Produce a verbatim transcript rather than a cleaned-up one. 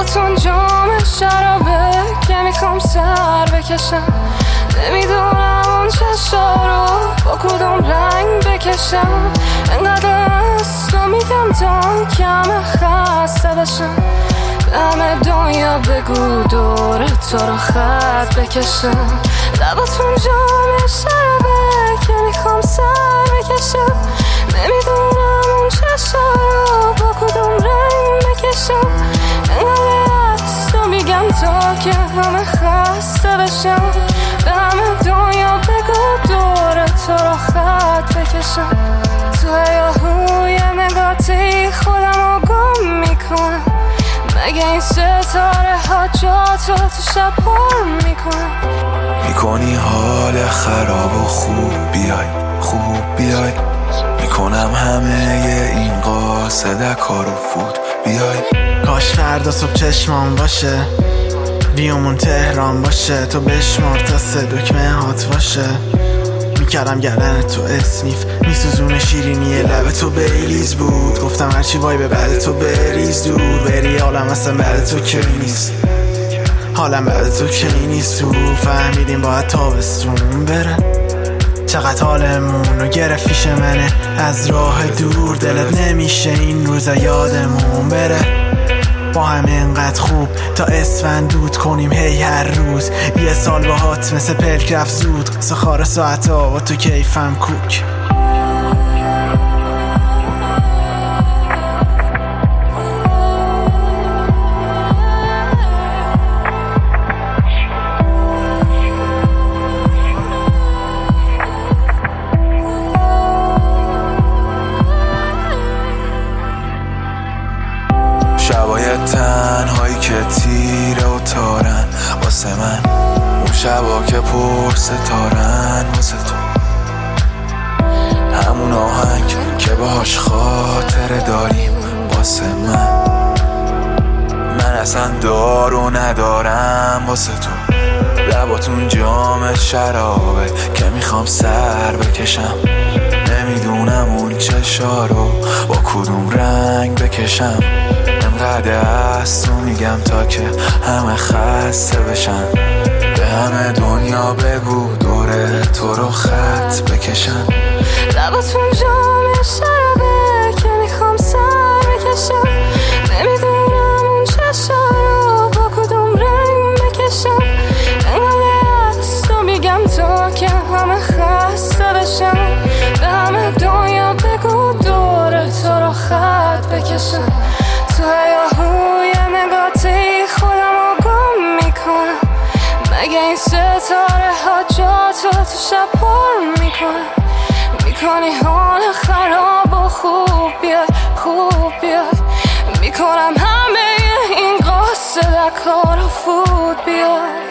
لباتون جام شرابه که میخوام سر بکشم. نمیدونم اون چشا رو با کدوم رنگ بکشم. انقدر است و میگم تا کم خسته بشم. همه دنیا بگو دور تو رو خط بکشم. لباتون جام شرابه که میخوام سر بکشم. نمیدونم اون چشا رو با کدوم رنگ بکشم. انقدر است و میگم تا که همه خسته بشم. به همه دنیا بگو دور تو رو خط بکشم. تو هیاهوی نگاتی خودم رو گم میکنم. مگه این ستاره ها جا تو تو شب پر میکنم. میکنی حال خراب و خوب بیای خوب بیای. میکنم همه این قاصد کارو فوت بیای. کاش فردا صبح چشمام باشه بیامون تهران باشه. تو بشمار تا سه دکمه هات باشه. میکردم گردن تو اسنیف میسوزونه شیرینی لب تو بریلیز بود. گفتم هرچی وای به بعد تو بریز دور بری. حالم اصلا بعد تو که نیست. حالم بعد تو که نیست. تو فهمیدیم باید تابستون بره. چقدر حالمون رو گرفت پیش منه از راه دور. دلت نمیشه این روزا یادمون بره. با هم اینقدر خوب تا اسفند دود کنیم هی هر روز. یه سال باهات مثل پلک رفت زود. سخار ساعت ها با تو کیفم کوک. شبای تنهایی که تیره و تارن واسه من. اون شبا که پر ستارن واسه تو. همون آهنگ که باهاش خاطره داریم واسه من. من اصلا دارو ندارم واسه تو. لباتون جام شرابه که میخوام سر بکشم. نمیدونم اون چشا رو با کدوم رنگ بکشم. انقدر است و میگم تا که همه خسته بشن. به همه دنیا بگو دور تو رو خط بکشن. لباتون جام شرابه که میخوام سر بکشم. نمیدونم اون چشا رو با کدوم رنگ بکشم. انقدر است و میگم تا که همه خسته بشن. به همه دنیا بگو دور تو رو خط بکشم. تو هیاهوی نگاتی خودم رو گم میکنم. مگه این ستاره ها جا تو تو شب پر میکنم. میکنی حال خراب و خوب بیای خوب بیای. میکنم همه این قاصد کارو فوت بیای.